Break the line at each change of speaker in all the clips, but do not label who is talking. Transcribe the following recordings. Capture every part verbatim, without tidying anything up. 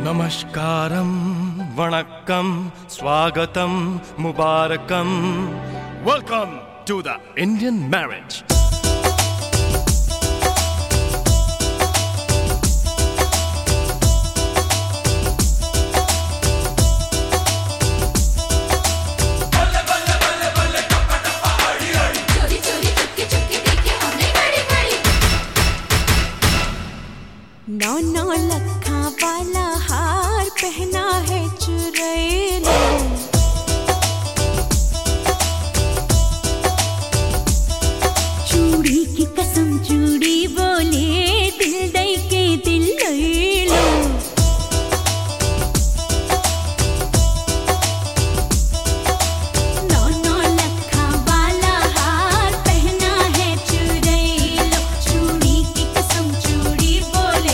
Namaskaram, Vanakkam, Swagatam, Mubarakam. Welcome to the Indian marriage.
नौ नौ लखा वाला हार पहना है चुड़ैलो, चूड़ी की कसम चूड़ी बोले दिल दई के दिल ले लो। नौ नौ लखा वाला हार पहना है चुड़ैलो, चूड़ी की कसम चूड़ी बोले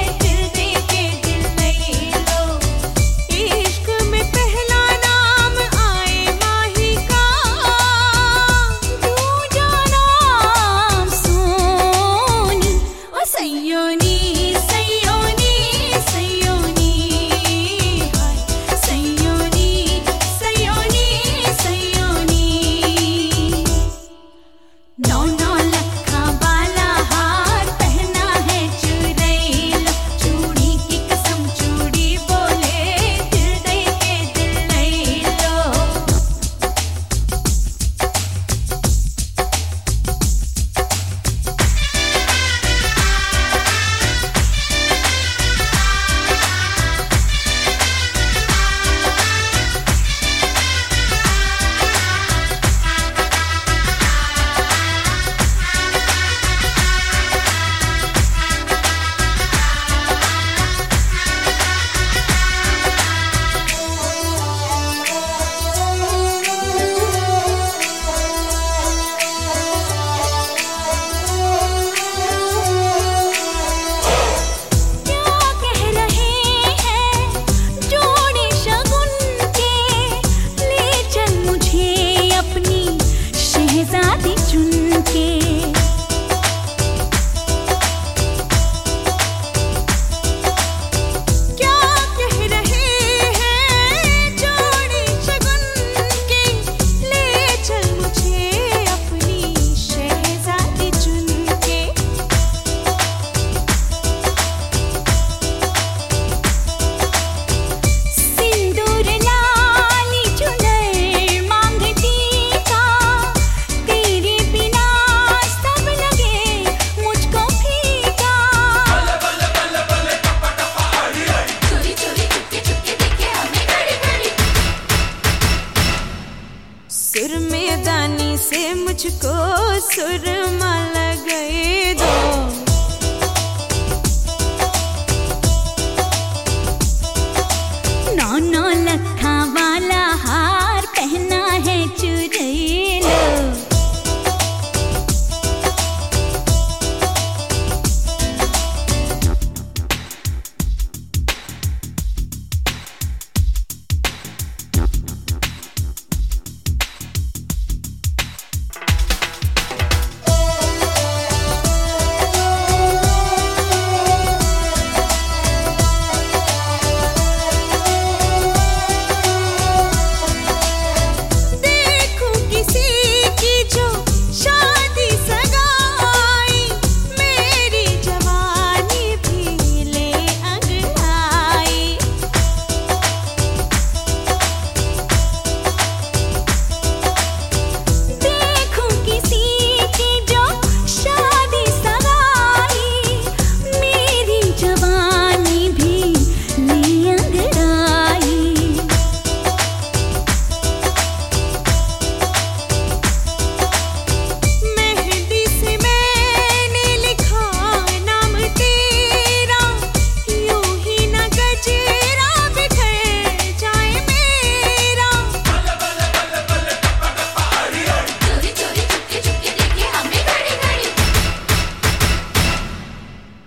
सुरमेदानी से मुझको सुरमा लगाए दो। नौ नौ लखा वाला हार पहना है चुड़ैलो,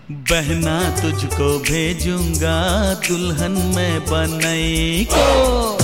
बहना तुझको भेजूंगा दुल्हन मैं बनई को।